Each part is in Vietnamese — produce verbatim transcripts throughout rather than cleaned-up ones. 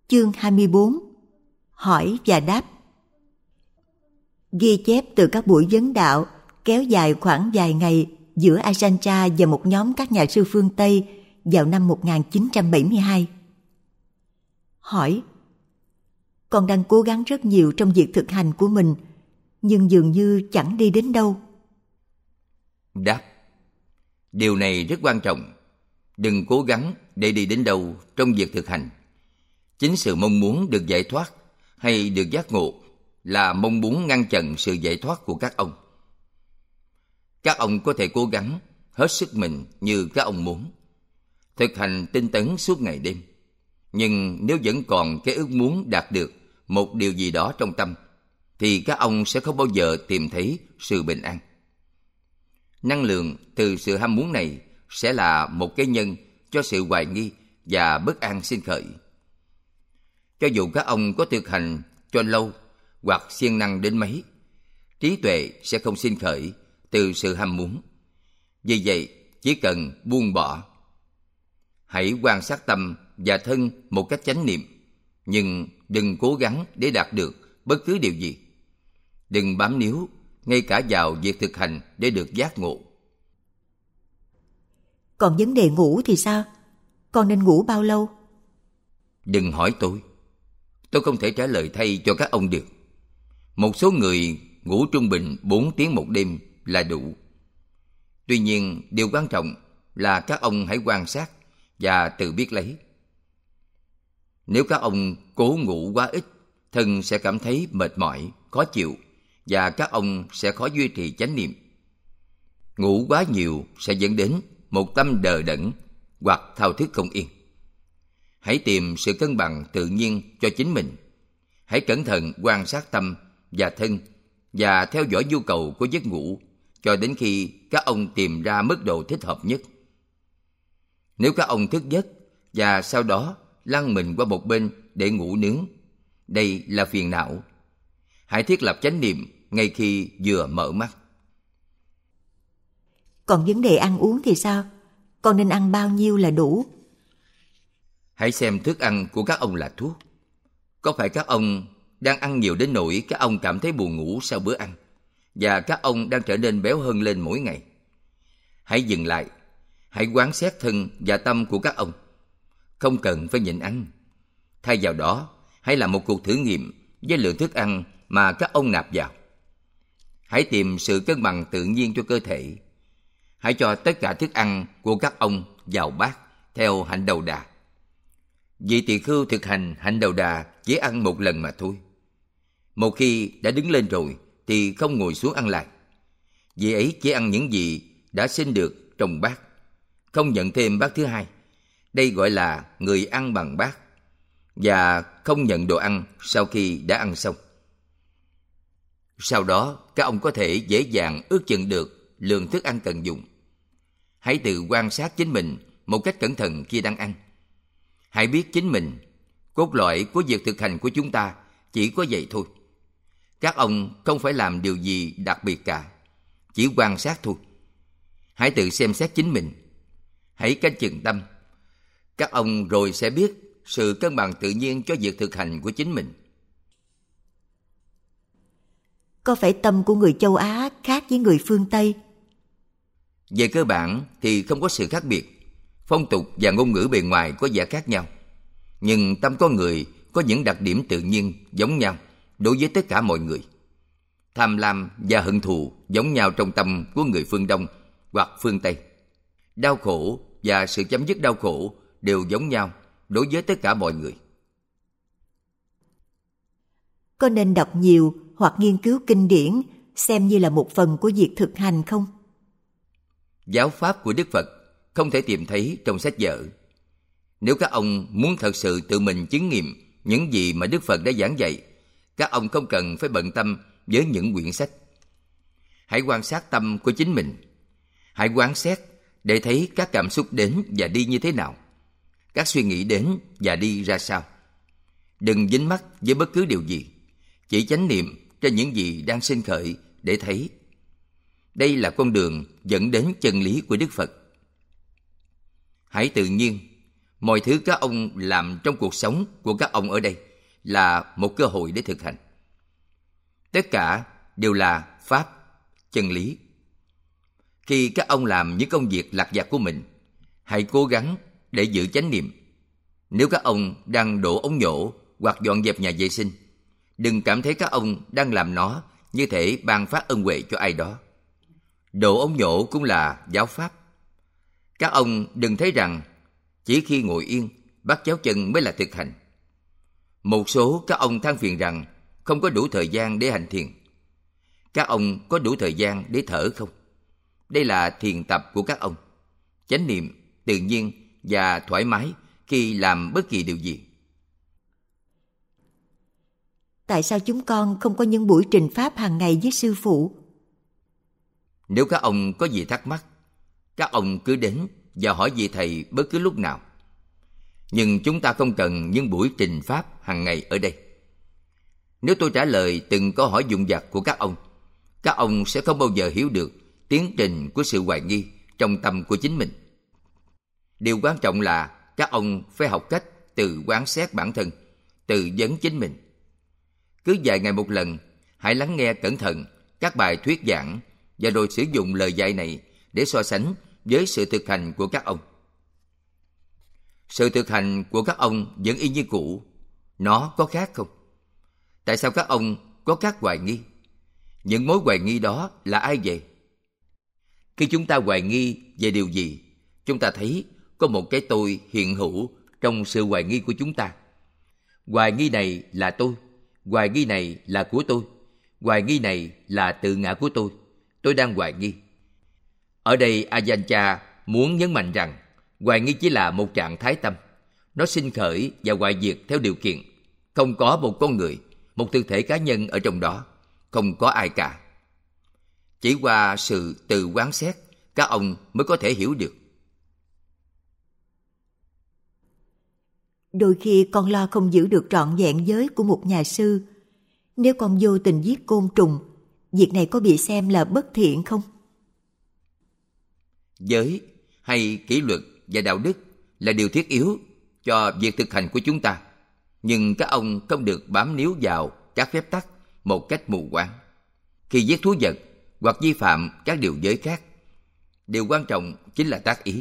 Chương hai mươi bốn. Hỏi và đáp. Ghi chép từ các buổi vấn đạo kéo dài khoảng vài ngày giữa Ajahn và một nhóm các nhà sư phương Tây vào năm một nghìn chín trăm bảy mươi hai. Hỏi: Con đang cố gắng rất nhiều trong việc thực hành của mình, nhưng dường như chẳng đi đến đâu. Đáp: Điều này rất quan trọng. Đừng cố gắng để đi đến đâu trong việc thực hành. Chính sự mong muốn được giải thoát hay được giác ngộ là mong muốn ngăn chặn sự giải thoát của các ông. Các ông có thể cố gắng hết sức mình như các ông muốn, thực hành tinh tấn suốt ngày đêm. Nhưng nếu vẫn còn cái ước muốn đạt được một điều gì đó trong tâm, thì các ông sẽ không bao giờ tìm thấy sự bình an. Năng lượng từ sự ham muốn này sẽ là một cái nhân cho sự hoài nghi và bất an sinh khởi. Cho dù các ông có thực hành cho lâu hoặc siêng năng đến mấy, trí tuệ sẽ không sinh khởi từ sự ham muốn. Vì vậy, chỉ cần buông bỏ. Hãy quan sát tâm và thân một cách chánh niệm, nhưng đừng cố gắng để đạt được bất cứ điều gì. Đừng bám níu ngay cả vào việc thực hành để được giác ngộ. Còn vấn đề ngủ thì sao? Con nên ngủ bao lâu? Đừng hỏi tôi. Tôi không thể trả lời thay cho các ông được. Một số người ngủ trung bình bốn tiếng một đêm là đủ. Tuy nhiên, điều quan trọng là các ông hãy quan sát và tự biết lấy. Nếu các ông cố ngủ quá ít, thân sẽ cảm thấy mệt mỏi, khó chịu và các ông sẽ khó duy trì chánh niệm. Ngủ quá nhiều sẽ dẫn đến một tâm đờ đẫn hoặc thao thức không yên. Hãy tìm sự cân bằng tự nhiên cho chính mình. Hãy cẩn thận quan sát tâm và thân và theo dõi nhu cầu của giấc ngủ cho đến khi các ông tìm ra mức độ thích hợp nhất. Nếu các ông thức giấc và sau đó lăn mình qua một bên để ngủ nướng, đây là phiền não. Hãy thiết lập chánh niệm ngay khi vừa mở mắt. Còn vấn đề ăn uống thì sao? Con nên ăn bao nhiêu là đủ? Hãy xem thức ăn của các ông là thuốc. Có phải các ông đang ăn nhiều đến nỗi các ông cảm thấy buồn ngủ sau bữa ăn và các ông đang trở nên béo hơn lên mỗi ngày? Hãy dừng lại. Hãy quán xét thân và tâm của các ông. Không cần phải nhịn ăn. Thay vào đó, hãy làm một cuộc thử nghiệm với lượng thức ăn mà các ông nạp vào. Hãy tìm sự cân bằng tự nhiên cho cơ thể. Hãy cho tất cả thức ăn của các ông vào bát theo hạnh đầu đà. Vị tỳ khưu thực hành hạnh đầu đà chỉ ăn một lần mà thôi. Một khi đã đứng lên rồi thì không ngồi xuống ăn lại. Vị ấy chỉ ăn những gì đã xin được trong bát, không nhận thêm bát thứ hai. Đây gọi là người ăn bằng bát, và không nhận đồ ăn sau khi đã ăn xong. Sau đó, các ông có thể dễ dàng ước chừng được lượng thức ăn cần dùng. Hãy tự quan sát chính mình một cách cẩn thận khi đang ăn. Hãy biết chính mình, cốt lõi của việc thực hành của chúng ta chỉ có vậy thôi. Các ông không phải làm điều gì đặc biệt cả, chỉ quan sát thôi. Hãy tự xem xét chính mình. Hãy canh chừng tâm. Các ông rồi sẽ biết sự cân bằng tự nhiên cho việc thực hành của chính mình. Có phải tâm của người châu Á khác với người phương Tây? Về cơ bản thì không có sự khác biệt. Phong tục và ngôn ngữ bề ngoài có vẻ khác nhau, nhưng tâm con người có những đặc điểm tự nhiên giống nhau đối với tất cả mọi người. Tham lam và hận thù giống nhau trong tâm của người phương Đông hoặc phương Tây. Đau khổ và sự chấm dứt đau khổ đều giống nhau đối với tất cả mọi người. Có nên đọc nhiều hoặc nghiên cứu kinh điển xem như là một phần của việc thực hành không? Giáo pháp của Đức Phật không thể tìm thấy trong sách vở. Nếu các ông muốn thật sự tự mình chứng nghiệm những gì mà Đức Phật đã giảng dạy, các ông không cần phải bận tâm với những quyển sách. Hãy quan sát tâm của chính mình. Hãy quan sát để thấy các cảm xúc đến và đi như thế nào, các suy nghĩ đến và đi ra sao. Đừng dính mắc với bất cứ điều gì, chỉ chánh niệm trên những gì đang sinh khởi để thấy. Đây là con đường dẫn đến chân lý của Đức Phật. Hãy tự nhiên, Mọi thứ các ông làm trong cuộc sống của các ông ở đây là một cơ hội để thực hành. Tất cả đều là pháp, chân lý. Khi các ông làm những công việc lặt vặt của mình, hãy cố gắng để giữ chánh niệm. Nếu các ông đang đổ ống nhổ hoặc dọn dẹp nhà vệ sinh, đừng cảm thấy các ông đang làm nó như thể ban phát ân huệ cho ai đó. Đổ ống nhổ cũng là giáo pháp. Các ông đừng thấy rằng chỉ khi ngồi yên, bắt chéo chân mới là thực hành. Một số các ông than phiền rằng không có đủ thời gian để hành thiền. Các ông có đủ thời gian để thở không? Đây là thiền tập của các ông. Chánh niệm, tự nhiên và thoải mái khi làm bất kỳ điều gì. Tại sao chúng con không có những buổi trình pháp hàng ngày với sư phụ? Nếu các ông có gì thắc mắc, các ông cứ đến và hỏi vị thầy bất cứ lúc nào. Nhưng chúng ta không cần những buổi trình pháp hàng ngày ở đây. Nếu tôi trả lời từng câu hỏi vụn vặt của các ông, các ông sẽ không bao giờ hiểu được tiến trình của sự hoài nghi trong tâm của chính mình. Điều quan trọng là các ông phải học cách tự quan sát bản thân, tự vấn chính mình. Cứ vài ngày một lần, hãy lắng nghe cẩn thận các bài thuyết giảng và rồi sử dụng lời dạy này để so sánh với sự thực hành của các ông. Sự thực hành của các ông vẫn y như cũ. Nó có khác không? Tại sao các ông có các hoài nghi? Những mối hoài nghi đó là ai vậy? Khi chúng ta hoài nghi về điều gì, chúng ta thấy có một cái tôi hiện hữu trong sự hoài nghi của chúng ta. Hoài nghi này là tôi, hoài nghi này là của tôi, hoài nghi này là tự ngã của tôi. Tôi đang hoài nghi. Ở đây Ajahn Chah muốn nhấn mạnh rằng hoài nghi chỉ là một trạng thái tâm. Nó sinh khởi và hoại diệt theo điều kiện. Không có một con người, một thực thể cá nhân ở trong đó. Không có ai cả. Chỉ qua sự tự quán xét, các ông mới có thể hiểu được. Đôi khi con lo không giữ được trọn vẹn giới của một nhà sư. Nếu con vô tình giết côn trùng, việc này có bị xem là bất thiện không? Giới hay kỷ luật và đạo đức là điều thiết yếu cho việc thực hành của chúng ta. Nhưng các ông không được bám níu vào các phép tắc một cách mù quáng. Khi giết thú vật hoặc vi phạm các điều giới khác, điều quan trọng chính là tác ý.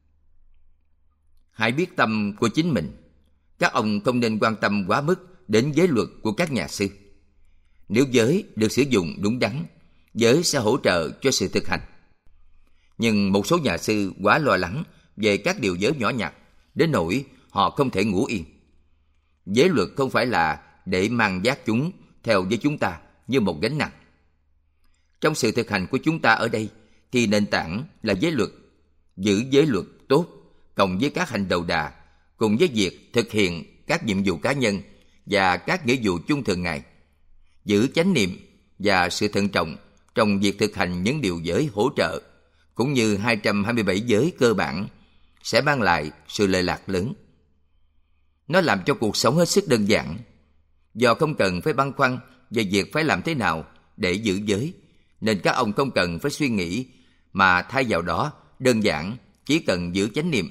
Hãy biết tâm của chính mình. Các ông không nên quan tâm quá mức đến giới luật của các nhà sư. Nếu giới được sử dụng đúng đắn, giới sẽ hỗ trợ cho sự thực hành. Nhưng một số nhà sư quá lo lắng về các điều giới nhỏ nhặt, đến nỗi họ không thể ngủ yên. Giới luật không phải là để mang vác chúng theo với chúng ta như một gánh nặng. Trong sự thực hành của chúng ta ở đây thì nền tảng là giới luật. Giữ giới luật tốt cộng với các hành đầu đà, cùng với việc thực hiện các nhiệm vụ cá nhân và các nghĩa vụ chung thường ngày. Giữ chánh niệm và sự thận trọng trong việc thực hành những điều giới hỗ trợ, cũng như hai trăm hai mươi bảy giới cơ bản, sẽ mang lại sự lợi lạc lớn. Nó làm cho cuộc sống hết sức đơn giản. Do không cần phải băn khoăn về việc phải làm thế nào để giữ giới, nên các ông không cần phải suy nghĩ, mà thay vào đó đơn giản chỉ cần giữ chánh niệm.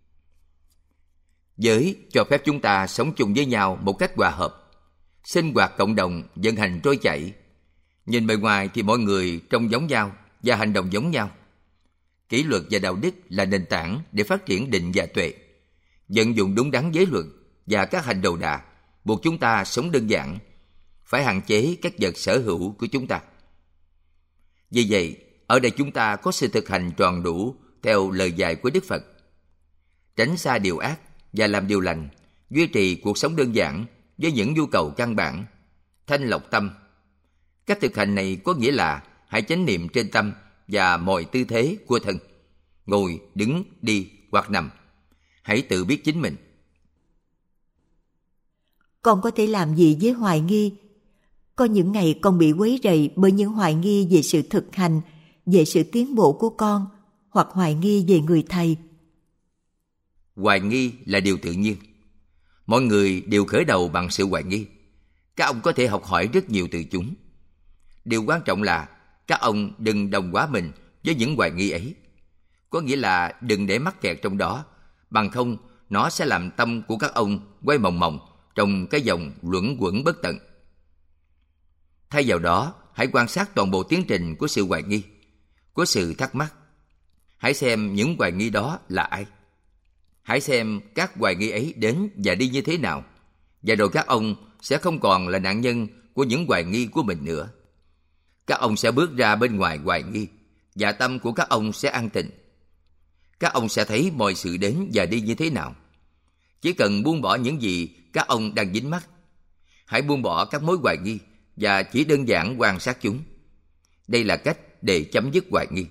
Giới cho phép chúng ta sống chung với nhau một cách hòa hợp, sinh hoạt cộng đồng vận hành trôi chảy. Nhìn bề ngoài thì mọi người trông giống nhau và hành động giống nhau. Kỷ luật và đạo đức là nền tảng để phát triển định và tuệ. Vận dụng đúng đắn giới luật và các hành đầu đà buộc chúng ta sống đơn giản, phải hạn chế các vật sở hữu của chúng ta. Vì vậy, ở đây chúng ta có sự thực hành tròn đủ theo lời dạy của Đức Phật. Tránh xa điều ác và làm điều lành, duy trì cuộc sống đơn giản với những nhu cầu căn bản, thanh lọc tâm. Cách thực hành này có nghĩa là hãy chánh niệm trên tâm và mọi tư thế của thân, ngồi, đứng, đi hoặc nằm. Hãy tự biết chính mình. Con có thể làm gì với hoài nghi? Có những ngày con bị quấy rầy bởi những hoài nghi về sự thực hành, về sự tiến bộ của con, hoặc hoài nghi về người thầy. Hoài nghi là điều tự nhiên. Mọi người đều khởi đầu bằng sự hoài nghi. Các ông có thể học hỏi rất nhiều từ chúng. Điều quan trọng là các ông đừng đồng hóa mình với những hoài nghi ấy. Có nghĩa là đừng để mắc kẹt trong đó, bằng không nó sẽ làm tâm của các ông quay mòng mòng trong cái dòng luẩn quẩn bất tận. Thay vào đó, hãy quan sát toàn bộ tiến trình của sự hoài nghi, của sự thắc mắc. Hãy xem những hoài nghi đó là ai. Hãy xem các hoài nghi ấy đến và đi như thế nào, và rồi các ông sẽ không còn là nạn nhân của những hoài nghi của mình nữa. Các ông sẽ bước ra bên ngoài hoài nghi, và tâm của các ông sẽ an tịnh. Các ông sẽ thấy mọi sự đến và đi như thế nào. Chỉ cần buông bỏ những gì các ông đang dính mắc. Hãy buông bỏ các mối hoài nghi và chỉ đơn giản quan sát chúng. Đây là cách để chấm dứt hoài nghi.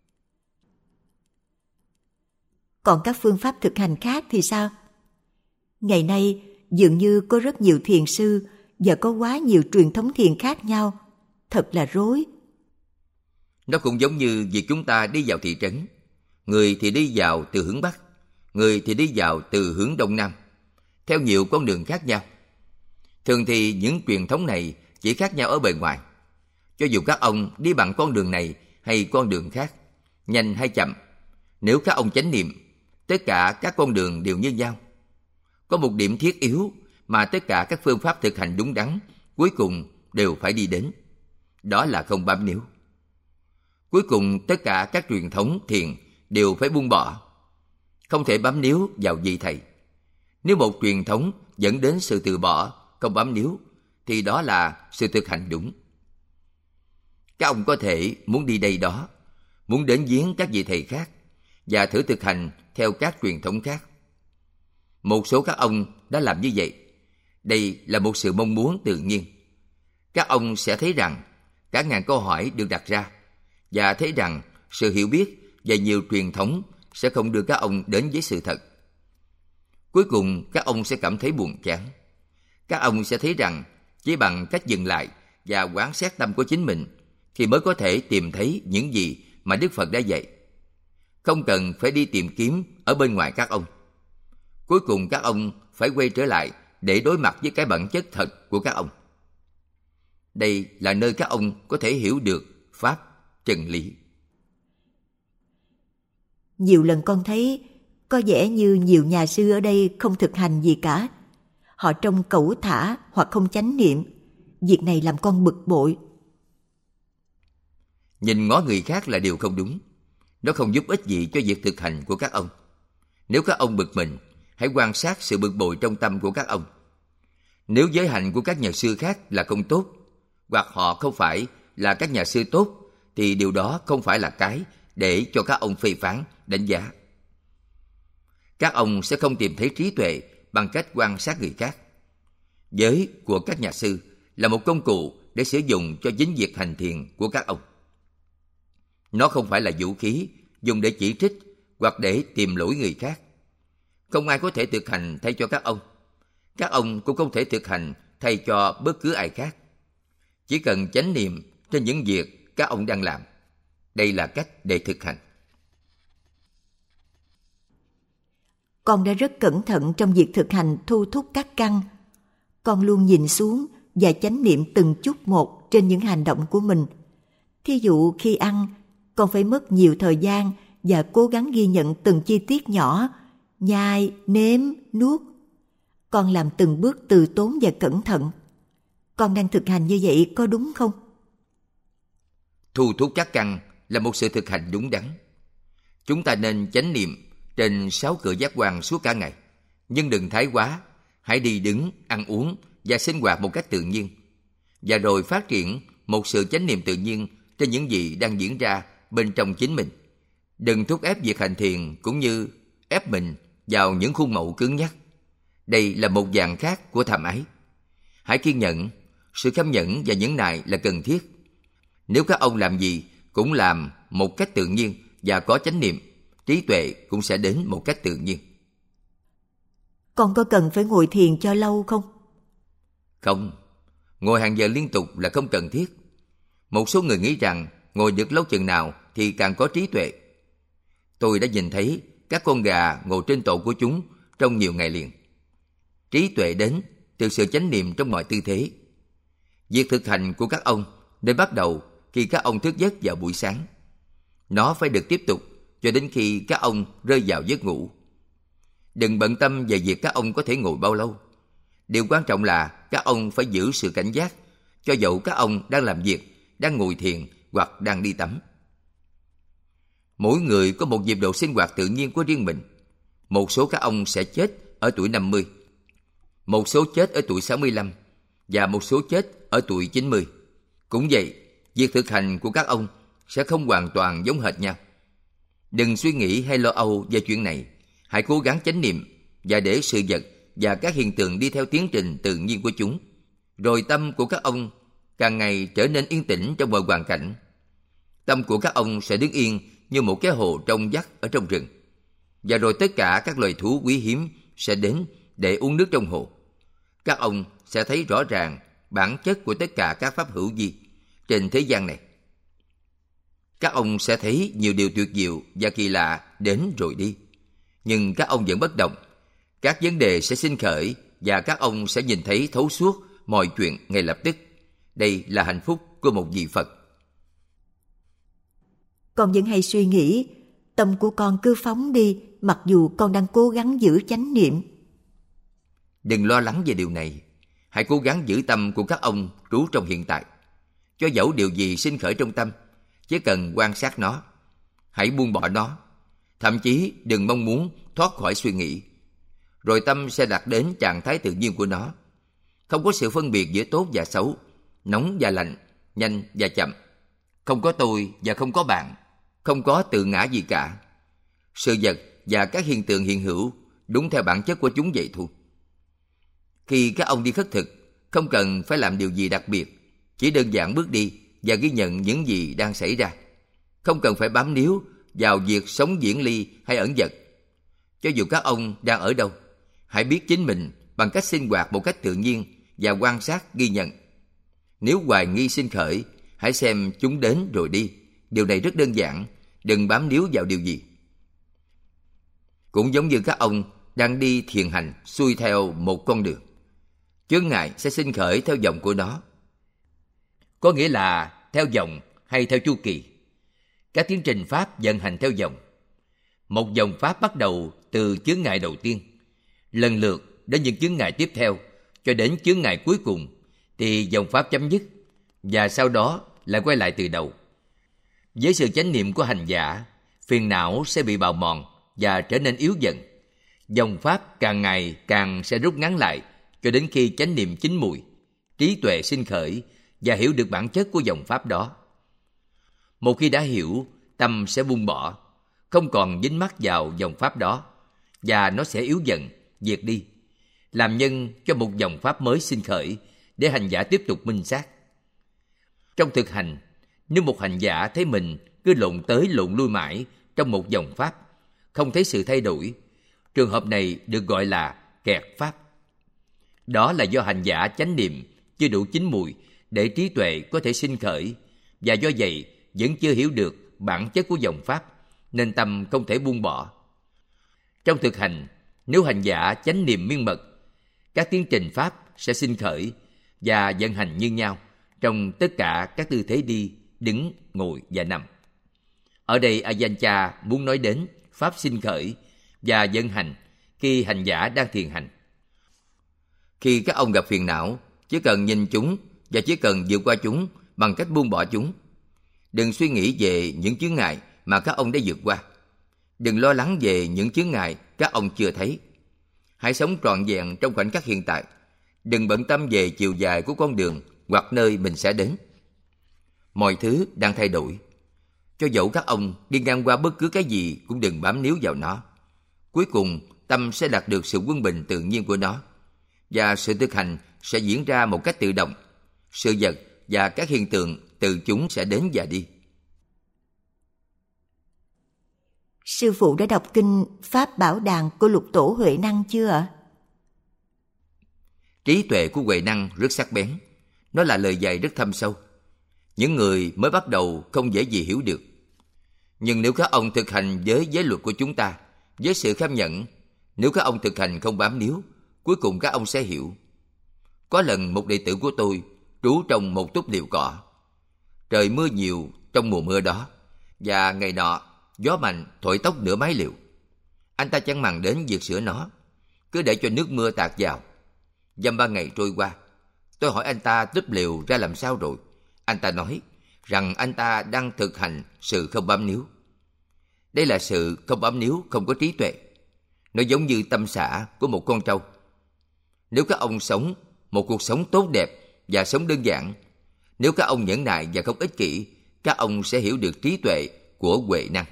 Còn các phương pháp thực hành khác thì sao? Ngày nay, dường như có rất nhiều thiền sư và có quá nhiều truyền thống thiền khác nhau. Thật là rối. Nó cũng giống như việc chúng ta đi vào thị trấn. Người thì đi vào từ hướng Bắc, người thì đi vào từ hướng Đông Nam, theo nhiều con đường khác nhau. Thường thì những truyền thống này chỉ khác nhau ở bề ngoài. Cho dù các ông đi bằng con đường này hay con đường khác, nhanh hay chậm, nếu các ông chánh niệm, tất cả các con đường đều như nhau. Có một điểm thiết yếu mà tất cả các phương pháp thực hành đúng đắn cuối cùng đều phải đi đến. Đó là không bám níu. Cuối cùng tất cả các truyền thống thiền đều phải buông bỏ. Không thể bám níu vào vị thầy. Nếu một truyền thống dẫn đến sự từ bỏ, không bám níu, thì đó là sự thực hành đúng. Các ông có thể muốn đi đây đó, muốn đến viếng các vị thầy khác và thử thực hành theo các truyền thống khác. Một số các ông đã làm như vậy. Đây là một sự mong muốn tự nhiên. Các ông sẽ thấy rằng cả ngàn câu hỏi được đặt ra và thấy rằng sự hiểu biết về nhiều truyền thống sẽ không đưa các ông đến với sự thật. Cuối cùng các ông sẽ cảm thấy buồn chán. Các ông sẽ thấy rằng chỉ bằng cách dừng lại và quán xét tâm của chính mình thì mới có thể tìm thấy những gì mà Đức Phật đã dạy. Không cần phải đi tìm kiếm ở bên ngoài các ông. Cuối cùng các ông phải quay trở lại để đối mặt với cái bản chất thật của các ông. Đây là nơi các ông có thể hiểu được Pháp, chân lý. Nhiều lần con thấy có vẻ như nhiều nhà sư ở đây không thực hành gì cả. Họ trông cẩu thả hoặc không chánh niệm. Việc này làm con bực bội. Nhìn ngó người khác là điều không đúng. Nó không giúp ích gì cho việc thực hành của các ông. Nếu các ông bực mình, hãy quan sát sự bực bội trong tâm của các ông. Nếu giới hạnh của các nhà sư khác là không tốt, hoặc họ không phải là các nhà sư tốt, thì điều đó không phải là cái để cho các ông phê phán, đánh giá. Các ông sẽ không tìm thấy trí tuệ bằng cách quan sát người khác. Giới của các nhà sư là một công cụ để sử dụng cho chính việc hành thiền của các ông. Nó không phải là vũ khí dùng để chỉ trích hoặc để tìm lỗi người khác. Không ai có thể thực hành thay cho các ông. Các ông cũng không thể thực hành thay cho bất cứ ai khác. Chỉ cần chánh niệm trên những việc các ông đang làm. Đây là cách để thực hành. Con đã rất cẩn thận trong việc thực hành thu thúc các căn. Con luôn nhìn xuống và chánh niệm từng chút một trên những hành động của mình. Thí dụ khi ăn, con phải mất nhiều thời gian và cố gắng ghi nhận từng chi tiết nhỏ, nhai, nếm, nuốt. Con làm từng bước từ tốn và cẩn thận. Con đang thực hành như vậy có đúng không? Thu thúc các căn là một sự thực hành đúng đắn. Chúng ta nên chánh niệm trên sáu cửa giác quan suốt cả ngày. Nhưng đừng thái quá. Hãy đi đứng, ăn uống và sinh hoạt một cách tự nhiên. Và rồi phát triển một sự chánh niệm tự nhiên trên những gì đang diễn ra bên trong chính mình. Đừng thúc ép việc hành thiền cũng như ép mình vào những khuôn mẫu cứng nhắc. Đây là một dạng khác của tham ái. Hãy kiên nhẫn. Sự kham nhẫn và nhẫn nại là cần thiết. Nếu các ông làm gì cũng làm một cách tự nhiên và có chánh niệm, trí tuệ cũng sẽ đến một cách tự nhiên. Con có cần phải ngồi thiền cho lâu không? Không. Ngồi hàng giờ liên tục là không cần thiết. Một số người nghĩ rằng ngồi được lâu chừng nào thì càng có trí tuệ. Tôi đã nhìn thấy các con gà ngồi trên tổ của chúng trong nhiều ngày liền. Trí tuệ đến từ sự chánh niệm trong mọi tư thế. Việc thực hành của các ông nên bắt đầu khi các ông thức giấc vào buổi sáng. Nó phải được tiếp tục cho đến khi các ông rơi vào giấc ngủ. Đừng bận tâm về việc các ông có thể ngồi bao lâu. Điều quan trọng là các ông phải giữ sự cảnh giác, cho dẫu các ông đang làm việc, đang ngồi thiền hoặc đang đi tắm. Mỗi người có một nhịp độ sinh hoạt tự nhiên của riêng mình. Một số các ông sẽ chết ở tuổi năm mươi, một số chết ở tuổi sáu mươi lăm và một số chết ở tuổi chín mươi. Cũng vậy, việc thực hành của các ông sẽ không hoàn toàn giống hệt nhau. Đừng suy nghĩ hay lo âu về chuyện này. Hãy cố gắng chánh niệm và để sự vật và các hiện tượng đi theo tiến trình tự nhiên của chúng. Rồi tâm của các ông càng ngày trở nên yên tĩnh trong mọi hoàn cảnh. Tâm của các ông sẽ đứng yên như một cái hồ trong vắt ở trong rừng. Và rồi tất cả các loài thú quý hiếm sẽ đến để uống nước trong hồ. Các ông sẽ thấy rõ ràng bản chất của tất cả các pháp hữu vi trên thế gian này. Các ông sẽ thấy nhiều điều tuyệt diệu và kỳ lạ đến rồi đi. Nhưng các ông vẫn bất động. Các vấn đề sẽ sinh khởi và các ông sẽ nhìn thấy thấu suốt mọi chuyện ngay lập tức. Đây là hạnh phúc của một vị Phật. Con vẫn hay suy nghĩ, tâm của con cứ phóng đi mặc dù con đang cố gắng giữ chánh niệm. Đừng lo lắng về điều này. Hãy cố gắng giữ tâm của các ông trú trong hiện tại. Cho dẫu điều gì sinh khởi trong tâm, chỉ cần quan sát nó. Hãy buông bỏ nó. Thậm chí đừng mong muốn thoát khỏi suy nghĩ. Rồi tâm sẽ đạt đến trạng thái tự nhiên của nó. Không có sự phân biệt giữa tốt và xấu, nóng và lạnh, nhanh và chậm. Không có tôi và không có bạn. Không có tự ngã gì cả. Sự vật và các hiện tượng hiện hữu đúng theo bản chất của chúng vậy thôi. Khi các ông đi khất thực, không cần phải làm điều gì đặc biệt. Chỉ đơn giản bước đi và ghi nhận những gì đang xảy ra. Không cần phải bám níu vào việc sống diễn ly hay ẩn dật. Cho dù các ông đang ở đâu, hãy biết chính mình bằng cách sinh hoạt một cách tự nhiên và quan sát ghi nhận. Nếu hoài nghi sinh khởi, hãy xem chúng đến rồi đi. Điều này rất đơn giản, đừng bám níu vào điều gì. Cũng giống như các ông đang đi thiền hành xuôi theo một con đường. Chướng ngại sẽ sinh khởi theo dòng của nó. Có nghĩa là theo dòng hay theo chu kỳ. Các tiến trình pháp vận hành theo dòng. Một dòng pháp bắt đầu từ chướng ngại đầu tiên, lần lượt đến những chướng ngại tiếp theo, cho đến chướng ngại cuối cùng thì dòng pháp chấm dứt, và sau đó lại quay lại từ đầu. Với sự chánh niệm của hành giả, phiền não sẽ bị bào mòn và trở nên yếu dần. Dòng pháp càng ngày càng sẽ rút ngắn lại, cho đến khi chánh niệm chín mùi, trí tuệ sinh khởi và hiểu được bản chất của dòng pháp đó. Một khi đã hiểu, tâm sẽ buông bỏ, không còn dính mắc vào dòng pháp đó, và nó sẽ yếu dần, diệt đi, làm nhân cho một dòng pháp mới sinh khởi để hành giả tiếp tục minh sát. Trong thực hành, nếu một hành giả thấy mình cứ lộn tới lộn lui mãi trong một dòng pháp, không thấy sự thay đổi, trường hợp này được gọi là kẹt pháp. Đó là do hành giả chánh niệm chưa đủ chín mùi để trí tuệ có thể sinh khởi, và do vậy vẫn chưa hiểu được bản chất của dòng pháp, nên tâm không thể buông bỏ. Trong thực hành, nếu hành giả chánh niệm miên mật, các tiến trình pháp sẽ sinh khởi và vận hành như nhau trong tất cả các tư thế đi, đứng, ngồi và nằm. Ở đây Ajahn Chah muốn nói đến pháp sinh khởi và vận hành khi hành giả đang thiền hành. Khi các ông gặp phiền não, chỉ cần nhìn chúng và chỉ cần vượt qua chúng bằng cách buông bỏ chúng. Đừng suy nghĩ về những chướng ngại mà các ông đã vượt qua. Đừng lo lắng về những chướng ngại các ông chưa thấy. Hãy sống trọn vẹn trong khoảnh khắc hiện tại. Đừng bận tâm về chiều dài của con đường hoặc nơi mình sẽ đến. Mọi thứ đang thay đổi. Cho dẫu các ông đi ngang qua bất cứ cái gì cũng đừng bám níu vào nó. Cuối cùng, tâm sẽ đạt được sự quân bình tự nhiên của nó. Và sự thực hành sẽ diễn ra một cách tự động. Sự vật và các hiện tượng từ chúng sẽ đến và đi. Sư phụ đã đọc kinh Pháp Bảo Đàn của Lục Tổ Huệ Năng chưa ạ? Trí tuệ của Huệ Năng rất sắc bén. Nó là lời dạy rất thâm sâu. Những người mới bắt đầu không dễ gì hiểu được. Nhưng nếu các ông thực hành với giới luật của chúng ta, với sự kham nhẫn, nếu các ông thực hành không bám níu, cuối cùng các ông sẽ hiểu. Có lần một đệ tử của tôi trú trong một túp liều cỏ. Trời mưa nhiều trong mùa mưa đó, và ngày nọ gió mạnh thổi tốc nửa mái liều. Anh ta chẳng màng đến việc sửa nó, cứ để cho nước mưa tạt vào. Dăm ba ngày trôi qua, tôi hỏi anh ta túp lều ra làm sao rồi. Anh ta nói rằng anh ta đang thực hành sự không bám níu. Đây là sự không bám níu không có trí tuệ. Nó giống như tâm xả của một con trâu. Nếu các ông sống một cuộc sống tốt đẹp và sống đơn giản, nếu các ông nhẫn nại và không ích kỷ, các ông sẽ hiểu được trí tuệ của huệ năng.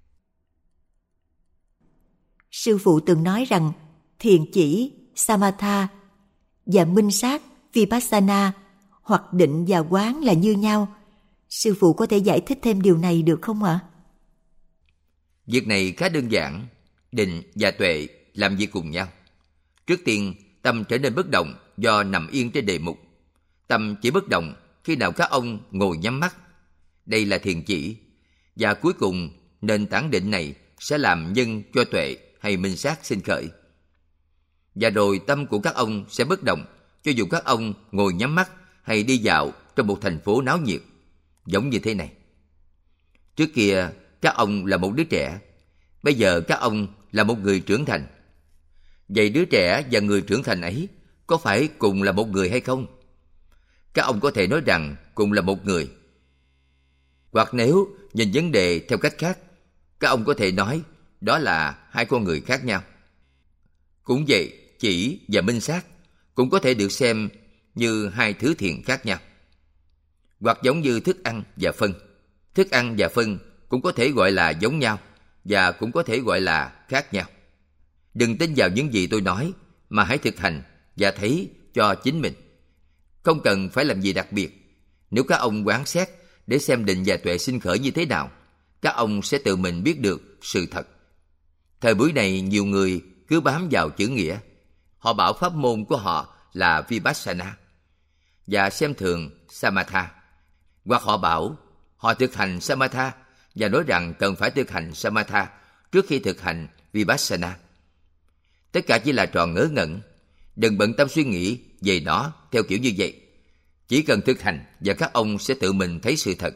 Sư phụ từng nói rằng thiền chỉ, samatha, và minh sát, vipassana, hoặc định và quán là như nhau. Sư phụ có thể giải thích thêm điều này được không ạ? Việc này khá đơn giản. Định và tuệ làm việc cùng nhau. Trước tiên, tâm trở nên bất động do nằm yên trên đề mục. Tâm chỉ bất động khi nào các ông ngồi nhắm mắt. Đây là thiền chỉ. Và cuối cùng, nền tảng định này sẽ làm nhân cho tuệ hay minh sát sinh khởi. Và rồi tâm của các ông sẽ bất động, cho dù các ông ngồi nhắm mắt hay đi dạo trong một thành phố náo nhiệt. Giống như thế này. Trước kia, các ông là một đứa trẻ. Bây giờ các ông là một người trưởng thành. Vậy đứa trẻ và người trưởng thành ấy có phải cùng là một người hay không? Các ông có thể nói rằng cùng là một người. Hoặc nếu nhìn vấn đề theo cách khác, các ông có thể nói đó là hai con người khác nhau. Cũng vậy, chỉ và minh sát cũng có thể được xem như hai thứ thiền khác nhau. Hoặc giống như thức ăn và phân. Thức ăn và phân cũng có thể gọi là giống nhau và cũng có thể gọi là khác nhau. Đừng tin vào những gì tôi nói, mà hãy thực hành và thấy cho chính mình. Không cần phải làm gì đặc biệt. Nếu các ông quán xét để xem định và tuệ sinh khởi như thế nào, các ông sẽ tự mình biết được sự thật. Thời buổi này nhiều người cứ bám vào chữ nghĩa. Họ bảo pháp môn của họ là Vipassana và xem thường Samatha. Hoặc họ bảo họ thực hành Samatha và nói rằng cần phải thực hành Samatha trước khi thực hành Vipassana. Tất cả chỉ là trò ngớ ngẩn. Đừng bận tâm suy nghĩ về nó theo kiểu như vậy. Chỉ cần thực hành và các ông sẽ tự mình thấy sự thật.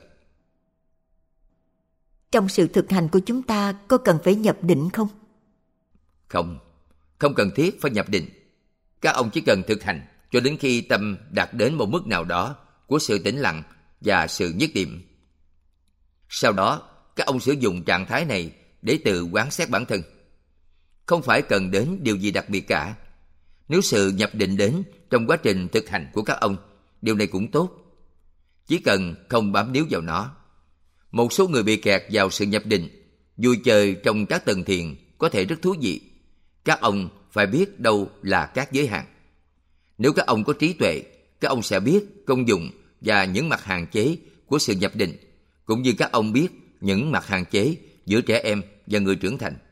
Trong sự thực hành của chúng ta có cần phải nhập định không? Không, không cần thiết phải nhập định. Các ông chỉ cần thực hành cho đến khi tâm đạt đến một mức nào đó của sự tĩnh lặng và sự nhất điểm. Sau đó, các ông sử dụng trạng thái này để tự quán xét bản thân. Không phải cần đến điều gì đặc biệt cả. Nếu sự nhập định đến trong quá trình thực hành của các ông, điều này cũng tốt. Chỉ cần không bám níu vào nó. Một số người bị kẹt vào sự nhập định, vui chơi trong các tầng thiền có thể rất thú vị. Các ông phải biết đâu là các giới hạn. Nếu các ông có trí tuệ, các ông sẽ biết công dụng và những mặt hạn chế của sự nhập định, cũng như các ông biết những mặt hạn chế giữa trẻ em và người trưởng thành.